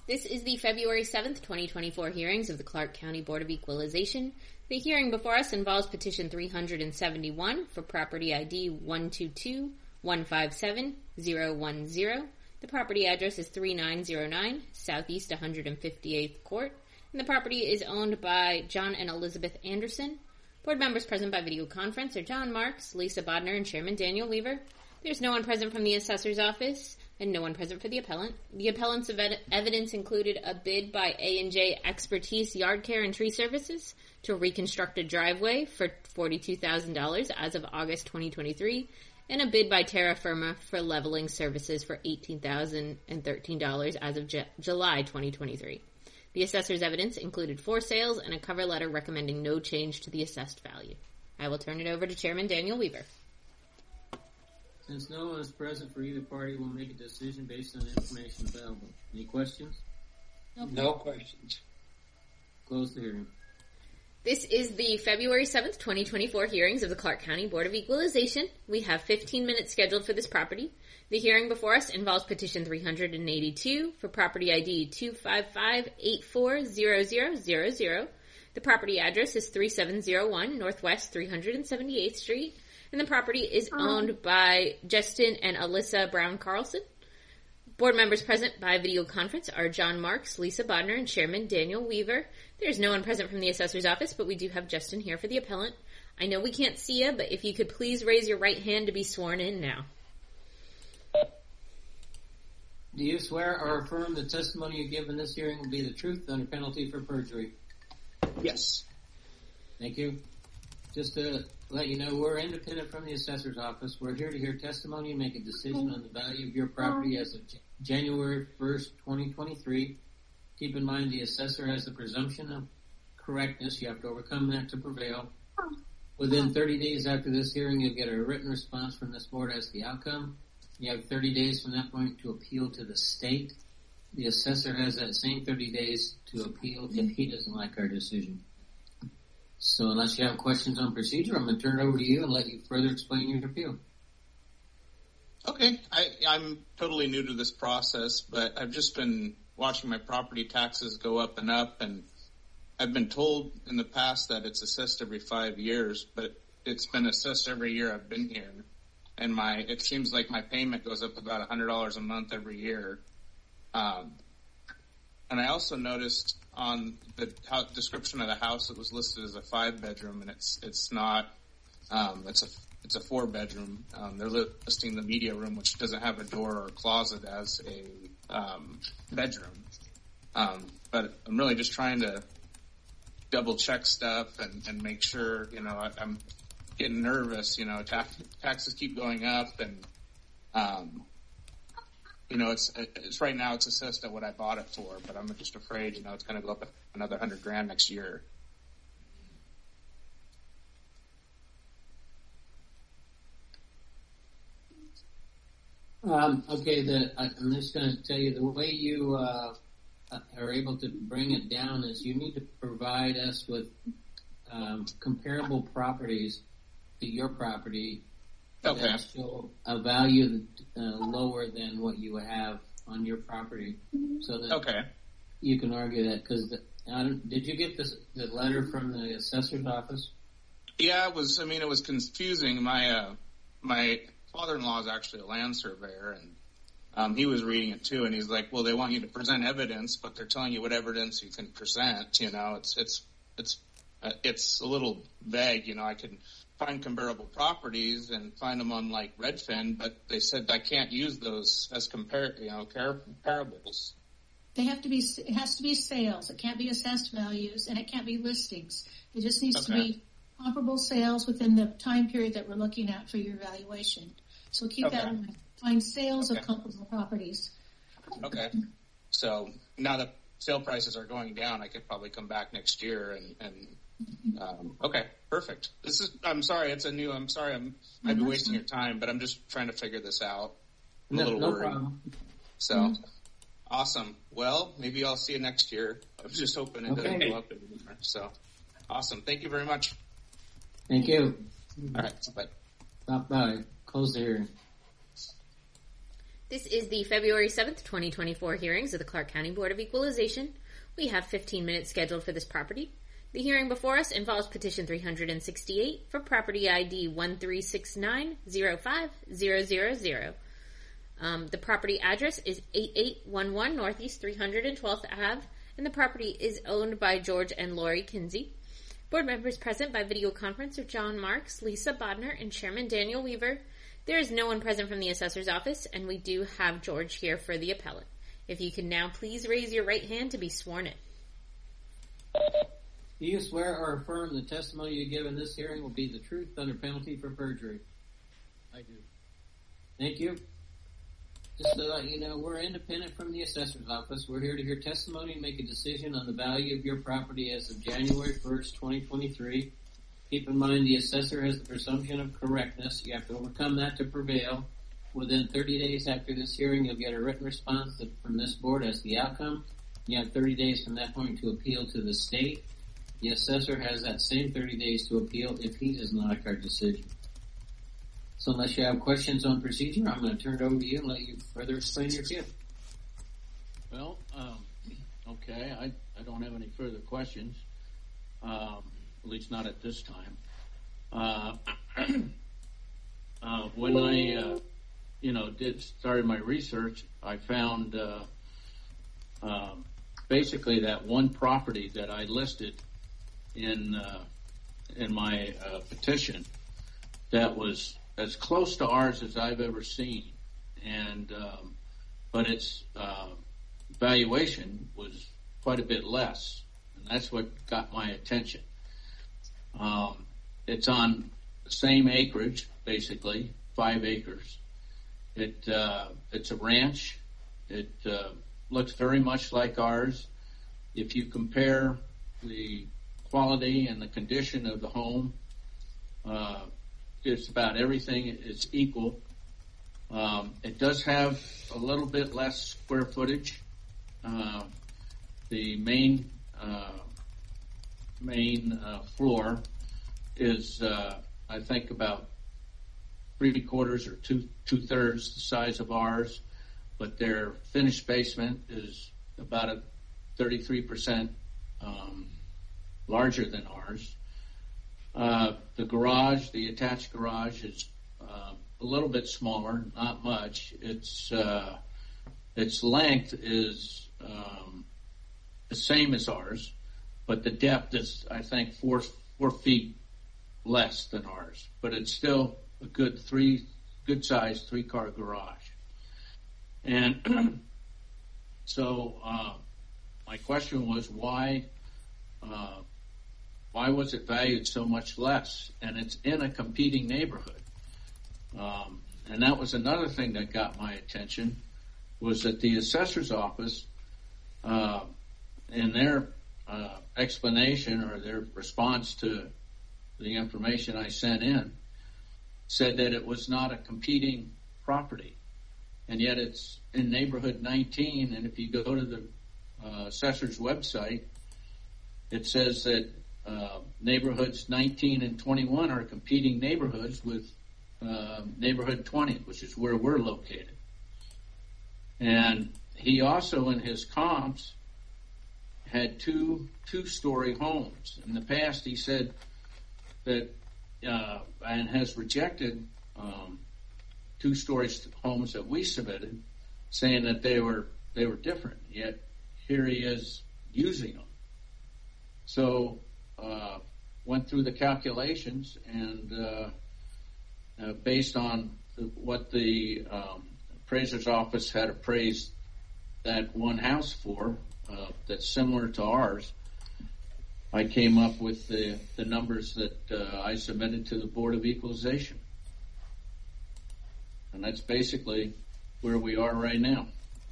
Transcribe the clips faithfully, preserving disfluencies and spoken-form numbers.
This is the February seventh, twenty twenty-four hearings of the Clark County Board of Equalization. The hearing before us involves petition three hundred seventy-one for property I D one two two one five seven zero one zero. The property address is three nine zero nine Southeast one hundred fifty-eighth Court, and the property is owned by John and Elizabeth Anderson. Board members present by video conference are John Marks, Lisa Bodner, and Chairman Daniel Weaver. There's no one present from the assessor's office, and no one present for the appellant. The appellant's ev- evidence included a bid by A and J Expertise Yard Care and Tree Services to reconstruct a driveway for forty-two thousand dollars as of August twenty twenty-three, and a bid by Terra Firma for leveling services for eighteen thousand thirteen dollars as of J- July twenty twenty-three. The assessor's evidence included four sales and a cover letter recommending no change to the assessed value. I will turn it over to Chairman Daniel Weaver. Since no one is present for either party, we'll make a decision based on the information available. Any questions? Nope. No questions. Close the hearing. This is the February seventh, twenty twenty-four hearings of the Clark County Board of Equalization. We have fifteen minutes scheduled for this property. The hearing before us involves petition three hundred eighty-two for property I D two five five eight four zero zero zero zero. The property address is three seven zero one Northwest three hundred seventy-eighth Street, and the property is owned by Justin and Alyssa Brown Carlson. Board members present by video conference are John Marks, Lisa Bodner, and Chairman Daniel Weaver. There's no one present from the assessor's office, but we do have Justin here for the appellant. I know we can't see you, but if you could please raise your right hand to be sworn in now. Do you swear or affirm the testimony you give in this hearing will be the truth under penalty for perjury? Yes. Thank you. Just to let you know, we're independent from the assessor's office. We're here to hear testimony and make a decision on the value of your property as of J- January first, twenty twenty-three. Keep in mind the assessor has the presumption of correctness. You have to overcome that to prevail. Within thirty days after this hearing, you'll get a written response from this board as to the outcome. You have thirty days from that point to appeal to the state. The assessor has that same thirty days to appeal if he doesn't like our decision. So unless you have questions on procedure, I'm going to turn it over to you and let you further explain your appeal. Okay. I, I'm totally new to this process, but I've just been watching my property taxes go up and up, and I've been told in the past that it's assessed every five years, but it's been assessed every year I've been here. And my, it seems like my payment goes up about one hundred dollars a month every year. Um, and I also noticed on the how, description of the house, it was listed as a five bedroom, and it's it's not. Um, it's a it's a four bedroom. Um, they're listing the media room, which doesn't have a door or a closet, as a um, bedroom. Um, but I'm really just trying to double check stuff and, and make sure. You know, I, I'm getting nervous. You know, tax, taxes keep going up, and um, you know, it's, it's right now it's assessed at what I bought it for, but I'm just afraid, you know, it's going to go up another hundred grand next year. Um, okay, the, I'm just going to tell you the way you uh, are able to bring it down is you need to provide us with um, comparable properties to your property. Okay. That show a value uh, lower than what you have on your property, so that okay. you can argue that. Because did you get this the letter from the assessor's office? Yeah, it was. I mean, it was confusing. My uh, my father-in-law is actually a land surveyor, and um, he was reading it too, and he's like, "Well, they want you to present evidence, but they're telling you what evidence you can present." You know, it's it's it's uh, it's a little vague. You know, I can find comparable properties and find them on like Redfin, but they said I can't use those as compare, you know, comparables. They have to be, it has to be sales. It can't be assessed values, and it can't be listings. It just needs Okay. to be comparable sales within the time period that we're looking at for your valuation. So keep Okay. that in mind. Find sales Okay. of comparable properties. Okay. So now that sale prices are going down, I could probably come back next year and, and Um, okay, perfect. This is, I'm sorry, it's a new, I'm sorry, I'm, might be wasting your time, but I'm just trying to figure this out. I'm no, a little no worried. problem. So, mm-hmm. Awesome. Well, maybe I'll see you next year. I was just hoping it okay. doesn't go up anymore. So, awesome. Thank you very much. Thank you. All right, bye. Stop by. Close the hearing. This is the February seventh, twenty twenty-four hearings of the Clark County Board of Equalization. We have fifteen minutes scheduled for this property. The hearing before us involves petition three hundred sixty-eight for property I D one three six nine zero five zero zero zero. Um, the property address is eighty-eight eleven Northeast three hundred twelfth Avenue, and the property is owned by George and Lori Kinsey. Board members present by video conference are John Marks, Lisa Bodner, and Chairman Daniel Weaver. There is no one present from the assessor's office, and we do have George here for the appellate. If you can now please raise your right hand to be sworn in. Do you swear or affirm the testimony you give in this hearing will be the truth under penalty for perjury? I do. Thank you. Just to let you know, we're independent from the assessor's office. We're here to hear testimony and make a decision on the value of your property as of January first, twenty twenty-three. Keep in mind the assessor has the presumption of correctness. You have to overcome that to prevail. Within thirty days after this hearing, you'll get a written response from this board as the outcome. You have thirty days from that point to appeal to the state. The assessor has that same thirty days to appeal if he does not like our decision. So unless you have questions on procedure, I'm going to turn it over to you and let you further explain your case. Well, um, okay, I, I don't have any further questions, um, at least not at this time. Uh, uh, when I, uh, you know, did started my research, I found uh, um, basically that one property that I listed in uh, in my uh, petition that was as close to ours as I've ever seen, and um, but its uh, valuation was quite a bit less, and that's what got my attention. Um, it's on the same acreage, basically five acres. It uh, it's a ranch. It uh, looks very much like ours. If you compare the quality and the condition of the home, uh, it's about everything is equal. Um, it does have a little bit less square footage. Uh, the main uh, main uh, floor is, uh, I think, about three quarters or two two thirds the size of ours, but their finished basement is about a thirty-three percent um, larger than ours. Uh, the garage, the attached garage, is uh, a little bit smaller, not much. Its uh, its length is um, the same as ours, but the depth is, I think, four four feet less than ours. But it's still a good three, good sized three car garage. And so uh, my question was why. Uh, Why was it valued so much less? And it's in a competing neighborhood. Um, and that was another thing that got my attention, was that the assessor's office, uh, in their uh, explanation or their response to the information I sent in, said that it was not a competing property. And yet it's in neighborhood nineteen, and if you go to the uh, assessor's website, it says that Uh, neighborhoods nineteen and twenty-one are competing neighborhoods with uh, neighborhood twenty, which is where we're located. And he also, in his comps, had two two-story homes. In the past, he said that uh, and has rejected um, two-story homes that we submitted, saying that they were they were different. Yet here he is using them. So. Uh, went through the calculations, and uh, uh, based on the, what the um, appraiser's office had appraised that one house for, uh, that's similar to ours, I came up with the, the numbers that uh, I submitted to the Board of Equalization. And that's basically where we are right now.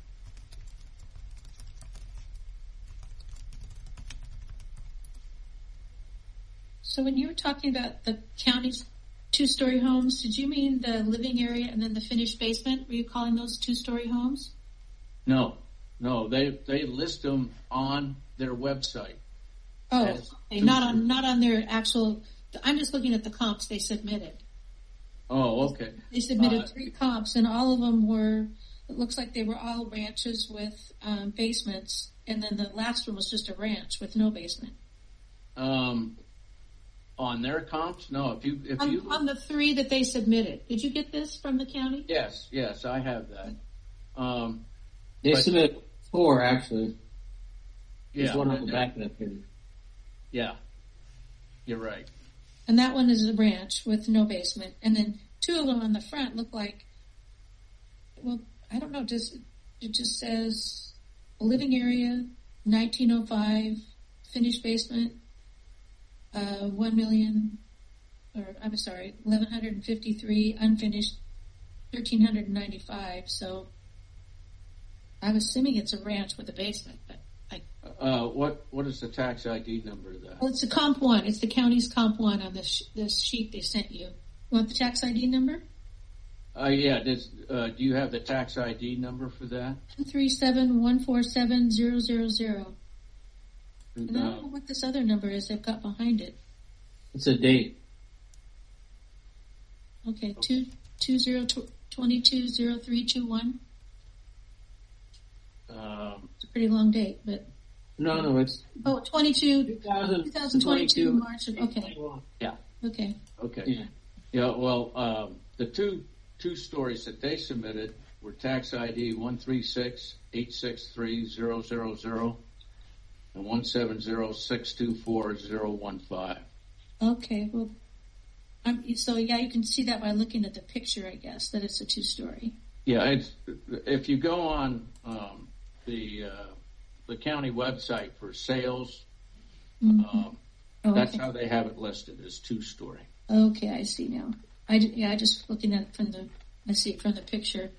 So when you were talking about the county's two-story homes, did you mean the living area and then the finished basement? Were you calling those two-story homes? No, no, they they list them on their website. Oh, okay. not on not on their actual. I'm just looking at the comps they submitted. Oh, okay. They submitted uh, three comps, and all of them were it looks like they were all ranches with um, basements, and then the last one was just a ranch with no basement. Um, on their comps, no. If you if on, you on the three that they submitted, did you get this from the county? yes, yes, I have that. Um, They but, submitted four, actually. There's yeah, one on the back of that page. yeah, you're right. And that one is a ranch with no basement, and then two of them on the front look like, well, I don't know, just it just says living area, nineteen oh five, finished basement, uh, one million, or I'm sorry, eleven fifty-three, unfinished, thirteen ninety-five. So I'm assuming it's a ranch with a basement, but I. Uh, what what is the tax I D number of that? Well, it's the comp one. It's the county's comp one on this sh- this sheet they sent you. You want the tax I D number? Uh, yeah. Does, uh, do you have the tax I D number for that? One three seven one four seven zero zero zero. And I Uh, don't know what this other number is they've got behind it. It's a date. Okay, two two zero twenty two zero three two one. um, It's a pretty long date, but No, no, it's oh, twenty-two, twenty twenty twenty-two March. Of, okay, yeah. okay. Okay. Yeah. Yeah. Well, um, the two two stories that they submitted were tax I D one three six eight six three zero zero zero and one seven zero six two four zero one five. Okay, well, I'm, so yeah, you can see that by looking at the picture, I guess, that it's a two-story. Yeah. It's, if you go on um, the uh, the county website for sales, Mm-hmm. um, Oh, that's okay. how they have it listed as two story. Okay, I see now. I d- yeah, I just looking at it from the I see it from the picture.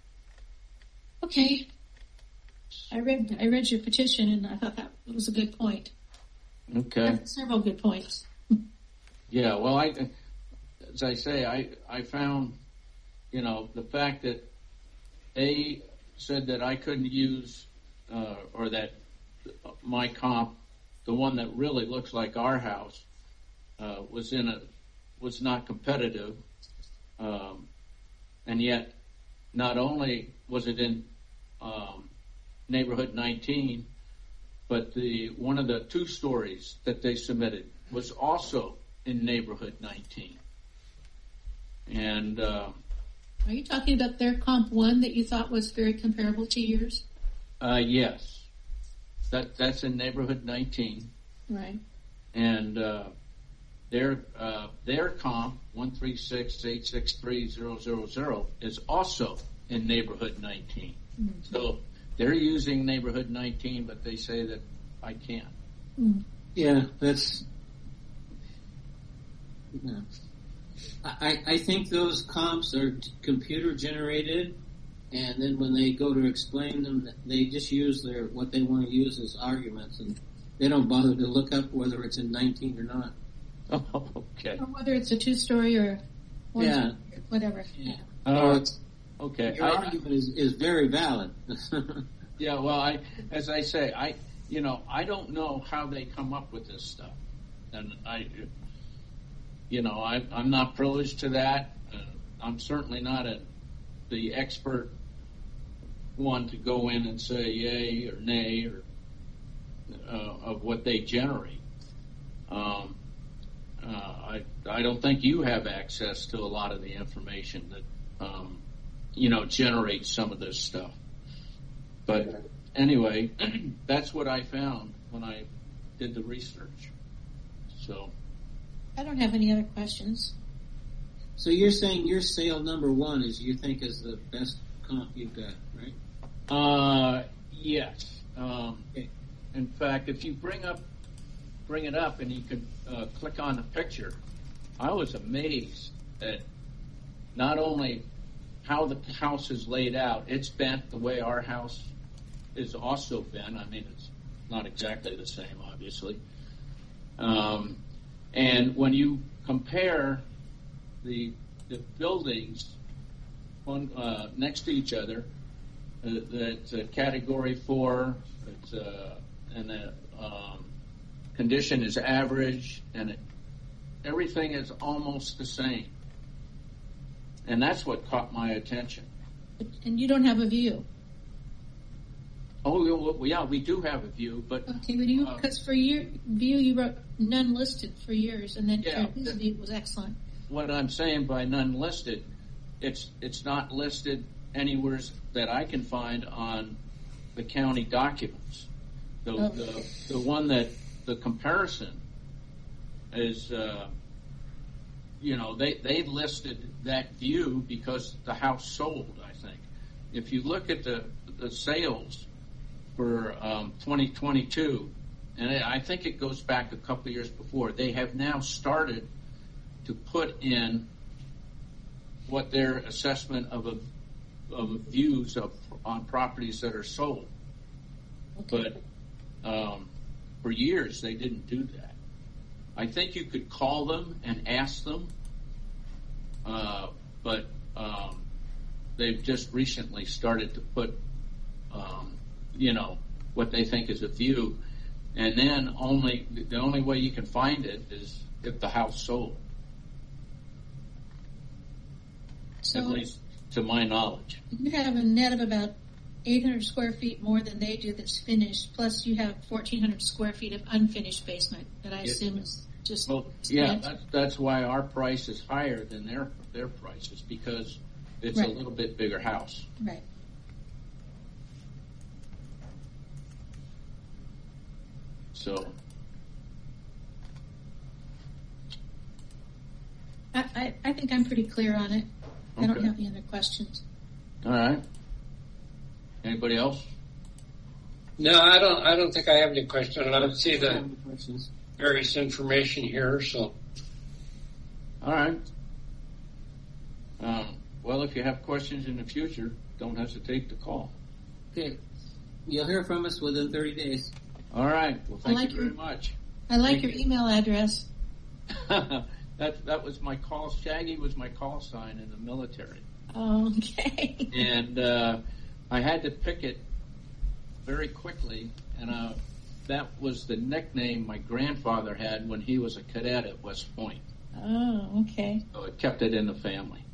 Okay, I read I read your petition and I thought that was a good point. Okay. Several good points. Yeah, well, I, as I say, I, I found, you know, the fact that they said that I couldn't use, uh, or that my comp, the one that really looks like our house, uh, was in a, was not competitive. Um, and yet not only was it in, um, neighborhood nineteen, but the, one of the two stories that they submitted was also in neighborhood nineteen. And, uh, Are you talking about their comp one that you thought was very comparable to yours? uh, yes, that, that's in neighborhood nineteen. Right. And, uh, their, uh, their comp, one three six eight six three zero zero zero, is also in neighborhood nineteen. Mm-hmm. So they're using neighborhood nineteen, but they say that I can't. Mm-hmm. Yeah, that's. No. I, I think those comps are t- computer generated, and then when they go to explain them, they just use their what they want to use as arguments, and they don't bother to look up whether it's in nineteen or not. Oh, okay. Or whether it's a two-story or one Yeah. story, whatever. Yeah. Uh, So it's, okay. your I- argument is, is very valid. Yeah, well, I, as I say, I, you know, I don't know how they come up with this stuff, and I, you know, I, I'm not privileged to that. Uh, I'm certainly not a, the expert one to go in and say yay or nay or uh, of what they generate. Um, uh, I, I don't think you have access to a lot of the information that, um, you know, generates some of this stuff. But anyway, that's what I found when I did the research. So, I don't have any other questions. So you're saying your sale number one is you think is the best comp you've got, right? uh, yes. Um, Okay. in fact, if you bring up, bring it up, and you can uh, click on the picture, I was amazed at not only how the house is laid out. It's bent the way our house is also bent. I mean, it's not exactly the same, obviously. Um, and when you compare the the buildings one uh, next to each other, uh, that's uh, category four, it's, uh, and the um, condition is average, and it, everything is almost the same. And that's what caught my attention. But, and you don't have a view. Oh, well, yeah, we do have a view, but Okay, but you, because uh, for your view, you wrote none listed for years, and then yeah, his view was excellent. What I'm saying by none listed, it's it's not listed anywhere that I can find on the county documents. The oh. the, the one that the comparison is, uh, you know, they they listed that view because the house sold. I think if you look at the the sales for um, twenty twenty-two, and I think it goes back a couple of years before, they have now started to put in what their assessment of a, of views of on properties that are sold. Okay. But um, for years they didn't do that. I think you could call them and ask them, uh, but um, they've just recently started to put um, you know, what they think is a view, and then only the only way you can find it is if the house sold. So, at least to my knowledge. You have a net of about eight hundred square feet more than they do that's finished, plus you have fourteen hundred square feet of unfinished basement that I it, assume is just well, yeah, that's, that's why our price is higher than their their prices, because it's right. a little bit bigger house. Right. So, I, I, I think I'm pretty clear on it. I okay. don't have any other questions. All right. Anybody else? No, I don't. I don't think I have any questions. I don't see the various information here. So, all right. Um, well, if you have questions in the future, don't hesitate to call. Okay, you'll hear from us within thirty days. All right. Well, thank like you very your, much. I like thank your you. email address. that that was my call. Shaggy was my call sign in the military. Oh, okay. And uh, I had to pick it very quickly, and uh, that was the nickname my grandfather had when he was a cadet at West Point. Oh, okay. So it kept it in the family.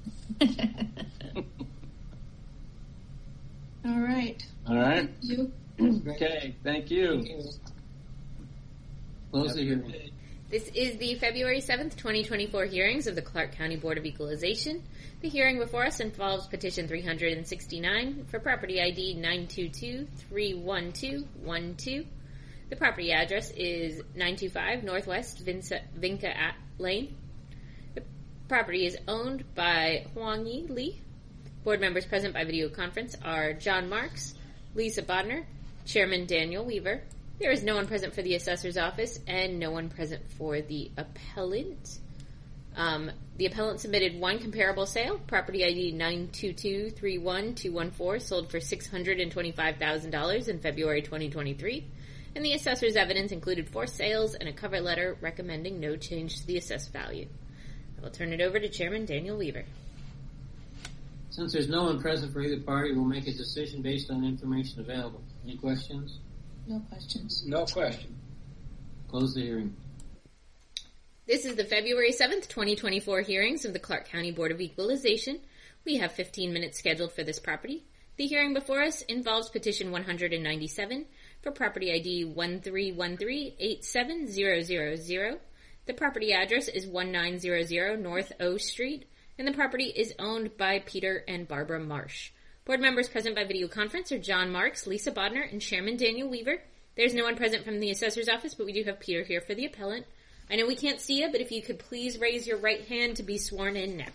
All right. All right. Thank you. Okay, thank you. Thank you. Close the hearing. This is the February seventh, twenty twenty-four hearings of the Clark County Board of Equalization. The hearing before us involves petition three hundred sixty-nine for property I D nine two two, three one two one two. The property address is nine two five Northwest Vinca, Vinca Lane. The property is owned by Huang Yi Li. Board members present by video conference are John Marks, Lisa Bodner, Chairman Daniel Weaver. There is no one present for the assessor's office and no one present for the appellant. Um, the appellant submitted one comparable sale, property I D nine two two, three one two one four, sold for six hundred twenty-five thousand dollars in February twenty twenty-three, and the assessor's evidence included four sales and a cover letter recommending no change to the assessed value. I will turn it over to Chairman Daniel Weaver. Since there's no one present for either party, we'll make a decision based on information available. Any questions? No questions. No question. Close the hearing. This is the February seventh, twenty twenty-four hearings of the Clark County Board of Equalization. We have fifteen minutes scheduled for this property. The hearing before us involves petition one hundred ninety-seven for property I D one three one three eight seven zero zero zero. The property address is nineteen hundred North O Street, and the property is owned by Peter and Barbara Marsh. Board members present by video conference are John Marks, Lisa Bodner, and Chairman Daniel Weaver. There's no one present from the assessor's office, but we do have Peter here for the appellant. I know we can't see you, but if you could please raise your right hand to be sworn in now.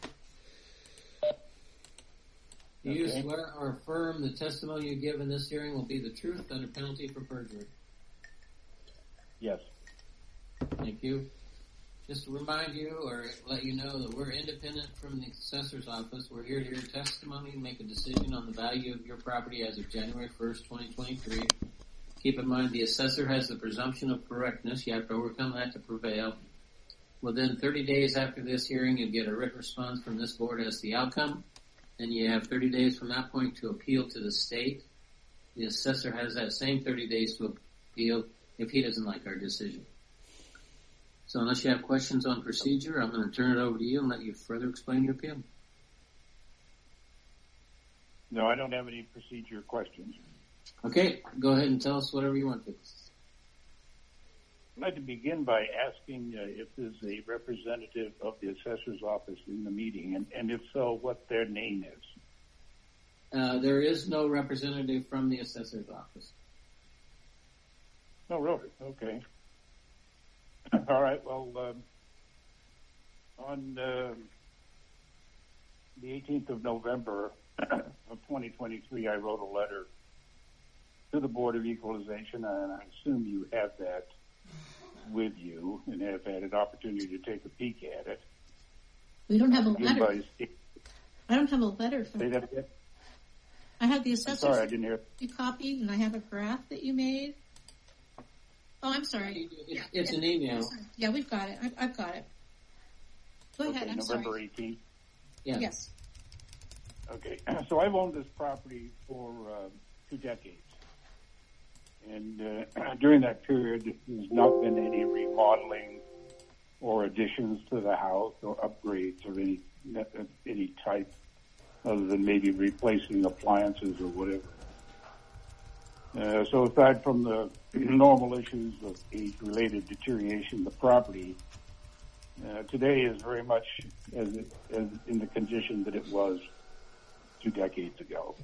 Do you okay. swear or affirm the testimony you give in this hearing will be the truth under penalty for perjury? Yes. Thank you. Just to remind you or let you know that we're independent from the assessor's office. We're here to hear testimony and make a decision on the value of your property as of January first, twenty twenty-three. Keep in mind the assessor has the presumption of correctness. You have to overcome that to prevail. Within thirty days after this hearing, you get a written response from this board as the outcome. And you have thirty days from that point to appeal to the state. The assessor has that same thirty days to appeal if he doesn't like our decision. So unless you have questions on procedure, I'm going to turn it over to you and let you further explain your appeal. No, I don't have any procedure questions. Okay, go ahead and tell us whatever you want to. I'd like to begin by asking uh, if there's a representative of the assessor's office in the meeting, and, and if so, what their name is. Uh, there is no representative from the assessor's office. Oh, really? Okay. All right, well, um, on uh, the eighteenth of November of twenty twenty-three, I wrote a letter to the Board of Equalization, and I assume you have that with you and have had an opportunity to take a peek at it. We don't have a letter. By, I don't have a letter from say that again? I have the assessor's sorry, I didn't hear. copy, and I have a graph that you made. Oh, I'm sorry. It's, yeah, it's an email. Yeah, we've got it. I've, I've got it. Go Okay, ahead. I'm November sorry. eighteenth. Yeah. Yes. Okay, so I've owned this property for uh, two decades. And uh, during that period, there's not been any remodeling or additions to the house or upgrades of any any type other than maybe replacing appliances or whatever. Uh, so aside from the normal issues of age-related deterioration of the property, uh, today is very much as, it, as in the condition that it was two decades ago.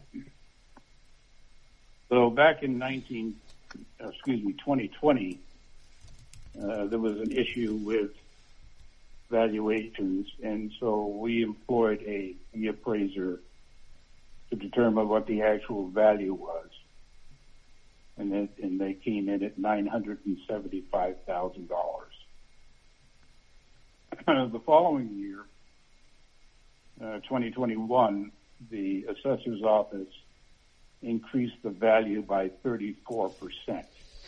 So back in nineteen, excuse me, twenty twenty, uh, there was an issue with valuations, and so we employed a the appraiser to determine what the actual value was, and it, and they came in at nine hundred and seventy-five thousand dollars. The following year, uh, twenty twenty-one, the assessor's office increased the value by thirty-four percent.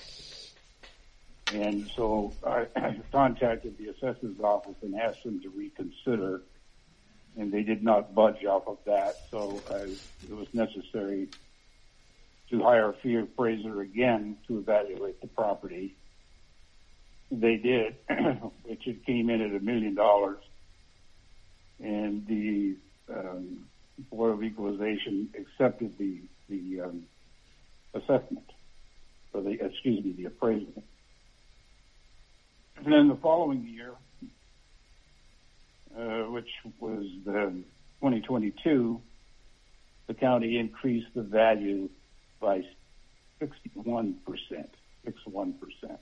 And so I contacted the assessor's office and asked them to reconsider, and they did not budge off of that. So I, it was necessary to hire a fee appraiser again to evaluate the property. They did, which it came in at a million dollars. And the um, Board of Equalization accepted the the um, assessment, or the excuse me, the appraisal. And then the following year, uh, which was the twenty twenty-two, the county increased the value by sixty-one percent, sixty-one percent.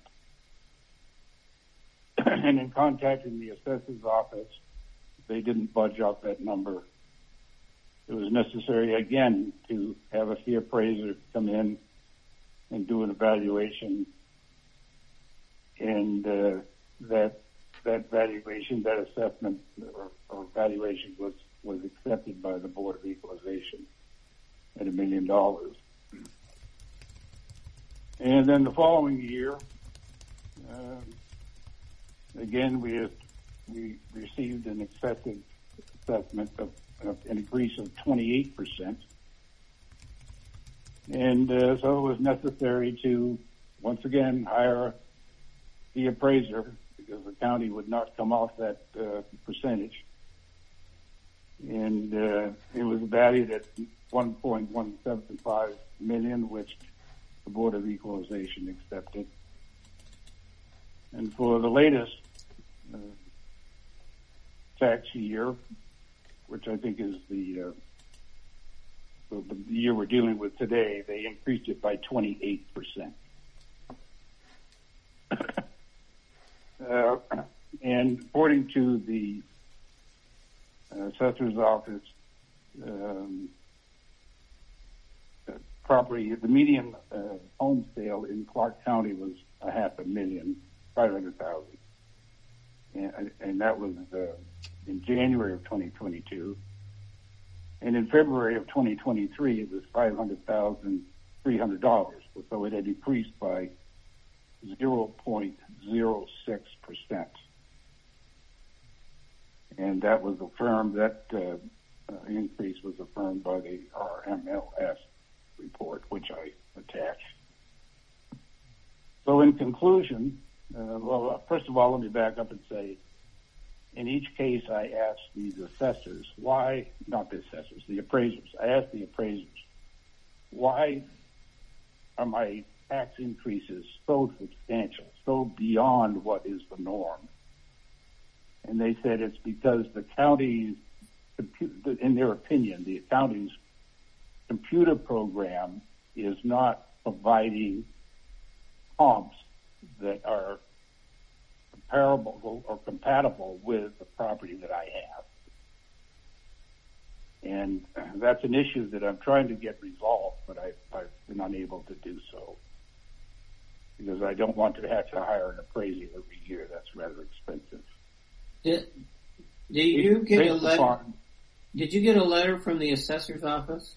And in contacting the assessor's office, they didn't budge off that number. It was necessary again to have a fee appraiser come in and do an evaluation, and uh, that that valuation, that assessment or, or valuation was was accepted by the Board of Equalization at a million dollars. And then the following year, uh, again we we received an excessive assessment of an increase of twenty-eight percent. And uh, so it was necessary to, once again, hire the appraiser because the county would not come off that uh, percentage. And uh, it was valued at one point one seven five million dollars, which the Board of Equalization accepted. And for the latest uh, tax year, which I think is the, uh, the year we're dealing with today, they increased it by twenty-eight percent. uh, and according to the uh, assessor's office, um, property, the median uh, home sale in Clark County was a half a million, five hundred thousand. And, and that was uh, in January of twenty twenty-two. And in February of twenty twenty-three, it was five hundred thousand three hundred dollars. So it had increased by zero point zero six percent. And that was affirmed, that uh, uh, increase was affirmed by the R M L S report, which I attached. So in conclusion, uh, well, first of all, let me back up and say, in each case, I asked these assessors why, not the assessors, the appraisers. I asked the appraisers, why are my tax increases so substantial, so beyond what is the norm? And they said it's because the county's, in their opinion, the county's computer program is not providing comps that are comparable or compatible with the property that I have. And that's an issue that I'm trying to get resolved, but I, I've been unable to do so because I don't want to have to hire an appraiser every year. That's rather expensive. Did, did you get Based a letter? upon, Did you get a letter from the assessor's office?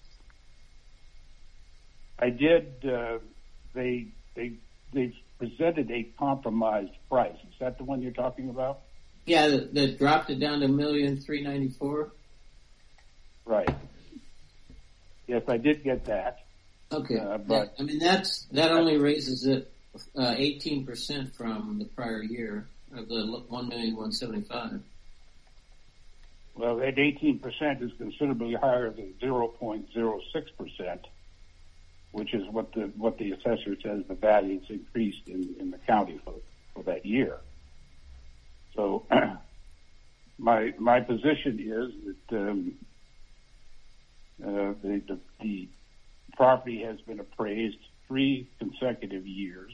I did. Uh, they they they presented a compromised price. Is that the one you're talking about? Yeah, that, that dropped it down to a million three ninety four. Right. Yes, I did get that. Okay, uh, but I mean that's that only raises it uh, eighteen percent from the prior year of the one million one seventy five. Well, that eighteen percent is considerably higher than zero point zero six percent, which is what the what the assessor says the values increased in, in the county for, for that year. So my my position is that um, uh, the, the the property has been appraised three consecutive years,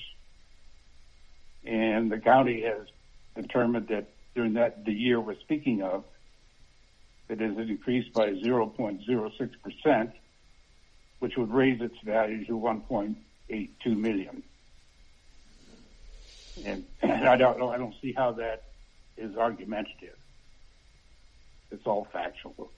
and the county has determined that during that the year we're speaking of, it has increased by zero point zero six percent, which would raise its value to one point eight two million. And, and I don't know, I don't see how that is argumentative. It's all factual.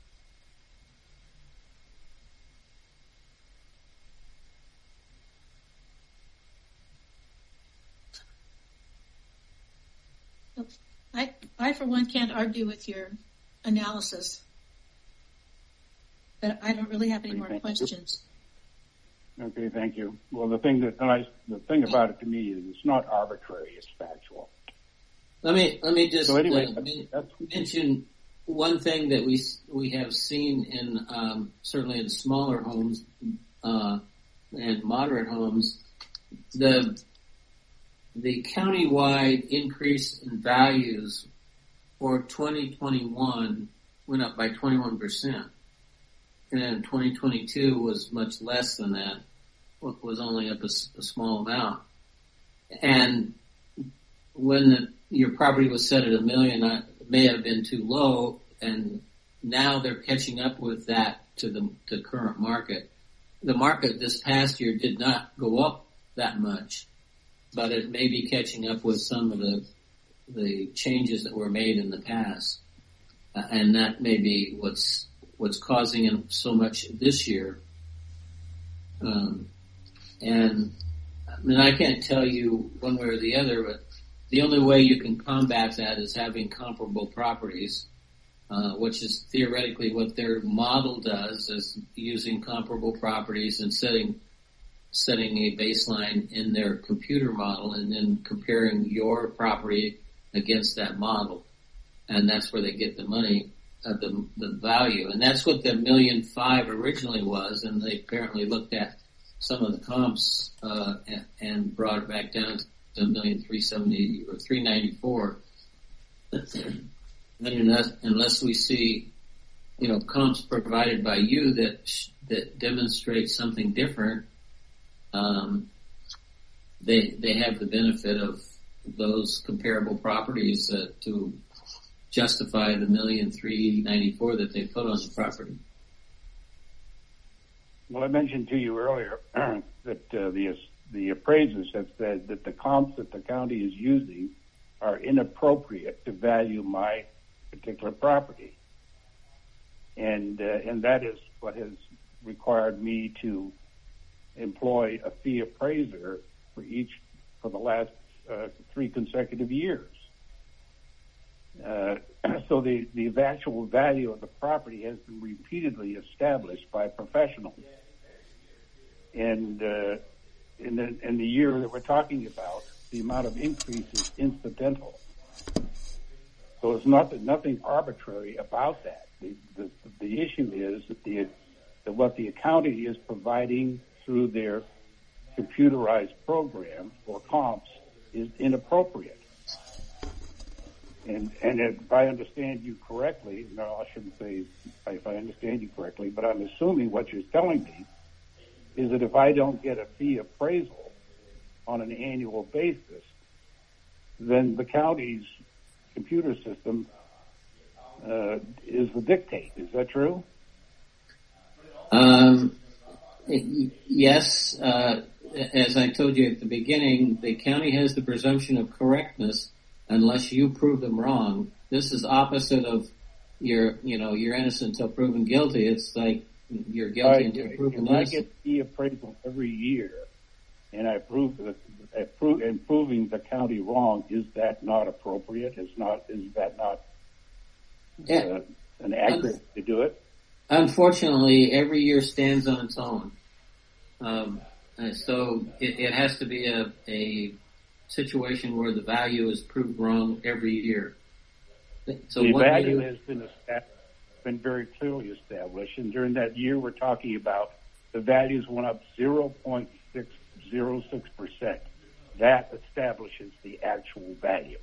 I, I for one can't argue with your analysis, but I don't really have any more questions. Okay, thank you. Well, the thing that I, the thing about it to me is it's not arbitrary; it's factual. Let me let me just So anyway, uh, that's, that's, mention one thing that we we have seen in um, certainly in smaller homes uh, and moderate homes, the the countywide increase in values for twenty twenty-one went up by twenty-one percent, and then twenty twenty-two was much less than that. Was only up a, a small amount, and when the, your property was set at a million, it may have been too low, and now they're catching up with that to the to current market. The market this past year did not go up that much, but it may be catching up with some of the the changes that were made in the past, uh, and that may be what's what's causing it so much this year. Um, and I mean, I can't tell you one way or the other, but the only way you can combat that is having comparable properties, uh, which is theoretically what their model does, is using comparable properties and setting setting a baseline in their computer model and then comparing your property against that model. And that's where they get the money, uh, the, the value. And that's what the million five originally was, and they apparently looked at some of the comps, uh, and, and brought it back down to a million three seventy or three ninety-four. And unless, unless we see, you know, comps provided by you that, that demonstrate something different, um, they, they have the benefit of those comparable properties, uh, to justify the million three ninety-four that they put on the property. well, I mentioned to you earlier that uh, the the appraisers have said that the comps that the county is using are inappropriate to value my particular property, and uh, and that is what has required me to employ a fee appraiser for each for the last uh, three consecutive years. Uh, so the, the actual value of the property has been repeatedly established by professionals. And uh, in, the, in the year that we're talking about, the amount of increase is incidental. So it's not nothing arbitrary about that. The, the, the issue is that, the, that what the accounting is providing through their computerized program or comps is inappropriate. And, and if I understand you correctly, no, I shouldn't say if I understand you correctly, but I'm assuming what you're telling me is that if I don't get a fee appraisal on an annual basis, then the county's computer system uh, is the dictate. Is that true? Um, yes. Uh, as I told you at the beginning, the county has the presumption of correctness unless you prove them wrong. This is opposite of you're, you know, you're innocent until proven guilty. It's like you're guilty I, until proven if I innocent. get fee appraisal every year, and I prove that I prove, and proving the county wrong, is that not appropriate? Is not is that not Yeah. uh, an accurate Un- to do it? Unfortunately, every year stands on its own. Um, and so it, it has to be a, a situation where the value is proved wrong every year. So The one value year, has been established, been very clearly established, and during that year we're talking about, the values went up zero point six zero six percent. That establishes the actual value.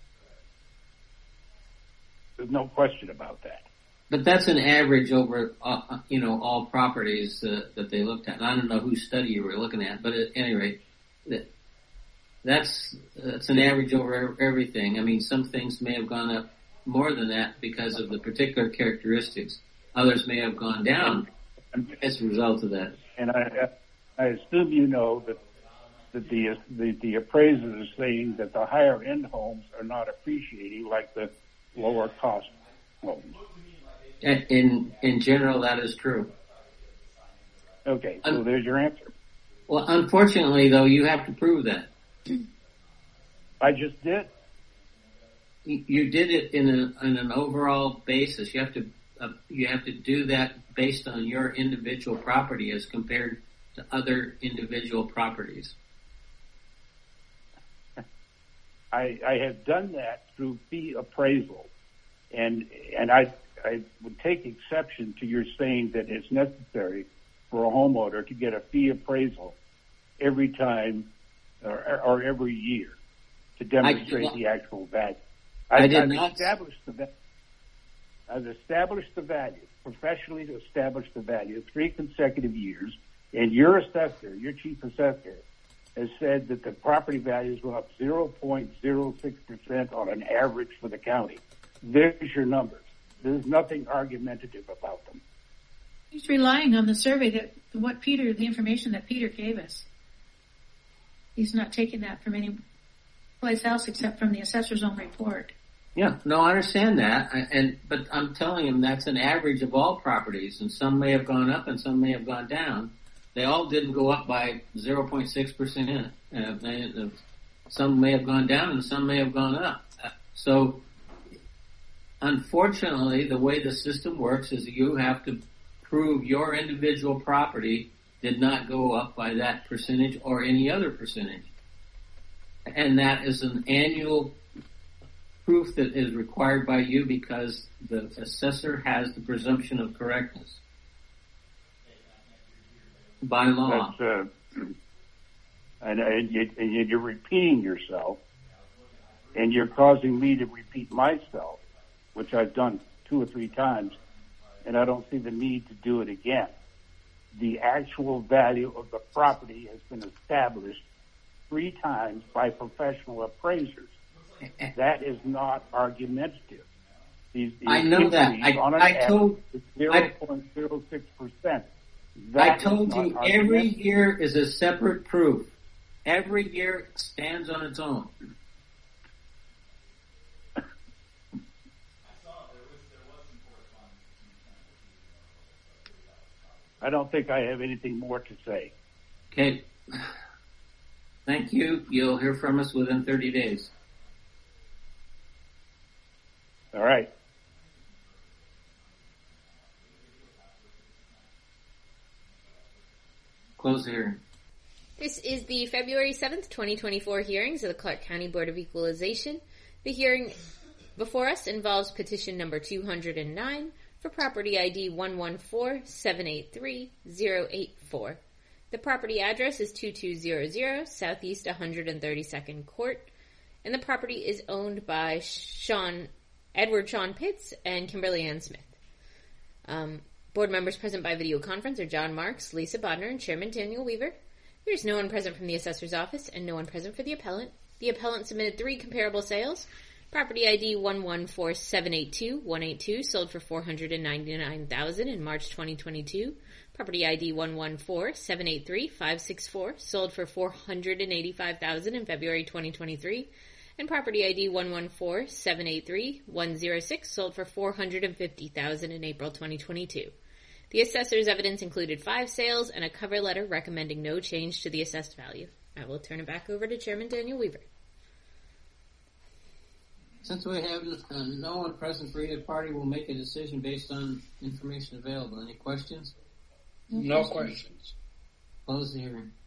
There's no question about that. but that's an average over, uh, you know, all properties uh, that they looked at. And I don't know whose study you were looking at, but at any rate, that, that's that's an average over everything. I mean, some things may have gone up more than that because of the particular characteristics. Others may have gone down as a result of that. And I, I assume you know that that the, the the appraisers are saying that the higher end homes are not appreciating like the lower cost homes. In in general, that is true. Okay, so there's your answer. Well, unfortunately, though, you have to prove that. I just did. You did it in, a, in an overall basis. You have to uh, you have to do that based on your individual property as compared to other individual properties. I, I have done that through fee appraisal, and and I I would take exception to your saying that it's necessary for a homeowner to get a fee appraisal every time or, or every year to demonstrate not, the actual value. I, I did I've not. established the value. I've established the value, professionally to establish the value three consecutive years, and your assessor, your chief assessor, has said that the property values went up zero point zero six percent on an average for the county. There's your numbers. There's nothing argumentative about them. He's relying on the survey that what Peter, the information that Peter gave us. He's not taking that from any place else except from the assessor's own report. Yeah, no, I understand that, I, and but I'm telling him that's an average of all properties, and some may have gone up and some may have gone down. They all didn't go up by zero point six percent. Uh, some may have gone down and some may have gone up. Uh, so, unfortunately, the way the system works is you have to prove your individual property did not go up by that percentage or any other percentage. And that is an annual proof that is required by you because the assessor has the presumption of correctness by law. That's, uh, and, and, you, and you're repeating yourself, and you're causing me to repeat myself, which I've done two or three times, and I don't see the need to do it again. The actual value of the property has been established three times by professional appraisers. That is not argumentative. These, these I know that. I, on an I told zero point zero six percent. I told you every year is a separate proof. Every year stands on its own. I don't think I have anything more to say. Okay. Thank you. You'll hear from us within thirty days. All right. Close the hearing. This is the February seventh, twenty twenty-four hearings of the Clark County Board of Equalization. The hearing before us involves petition number two hundred nine for property I D one one four seven eight three zero eight four. The property address is two two zero zero Southeast one hundred thirty-second Court, and the property is owned by Sean Edward Sean Pitts and Kimberly Ann Smith. Um, board members present by video conference are John Marks, Lisa Bodner, and Chairman Daniel Weaver. There is no one present from the assessor's office and no one present for the appellant. The appellant submitted three comparable sales. Property I D one one four seven eight two one eight two sold for four hundred ninety-nine thousand dollars in March twenty twenty-two. Property I D one one four seven eight three five six four sold for four hundred eighty-five thousand dollars in February twenty twenty-three. And property I D one one four seven eight three one zero six sold for four hundred fifty thousand dollars in April twenty twenty-two. The assessor's evidence included five sales and a cover letter recommending no change to the assessed value. I will turn it back over to Chairman Daniel Weaver. Since we have uh, no one present for either party, we'll make a decision based on information available. Any questions? No questions. Close the hearing.